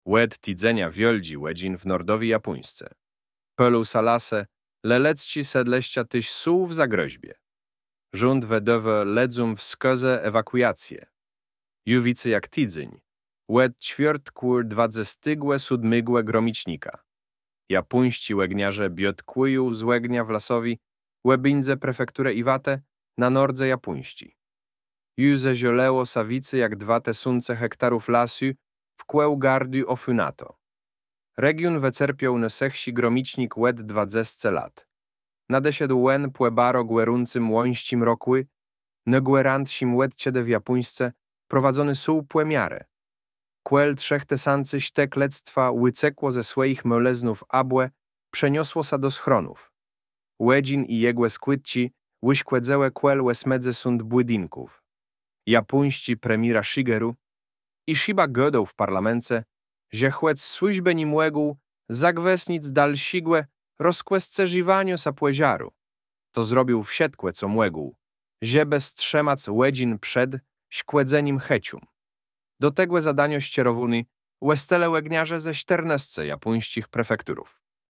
Łed tidzenia wioldzi łedzin w nordowi japuńsce. Pelu salase, lelecci sedleścia tyś sół w zagroźbie. Rząd wedowe ledzum wskaze ewakuację. Juwicy jak tidzyń. Łed ćwiertkur dwadzestygłe sudmygłe gromicznika. Japuńści łegniarze biotkłuju z łegnia w lasowi, łebindze prefekturę Iwate, na nordze japuńści. Juze zioleło sawicy jak 2000 hektarów lasu w kłeł gardu ofunato. Region wecerpiał nosechsi gromicznik łed 20 lat. Nadesiedł łen płebaro gweruncym łońścim rokły, negwerantsim łedciede w japuńsce, prowadzony sół płemiarę. Kłel trzech tesancy śtek lectwa łycekło ze swoich moleznów abłe, przeniosło sa do schronów. Łedzin i jegłe skłytci łyśkłedzełe kłel łesmedze sund błydinków. Japuńści premiera Shigeru i Shiba godą w parlamentce, że chłec służbę nim łegł, zagwesnic dalsigłe, rozkłesce żywanio sa płeziaru. To zrobił wsiedkłe, co młegł, żeby strzemac łedzin przed śkłedzeniem hecium. Do tegłe zadanio ścierowuny łestele łegniarze ze 14 japuńskich prefekturów.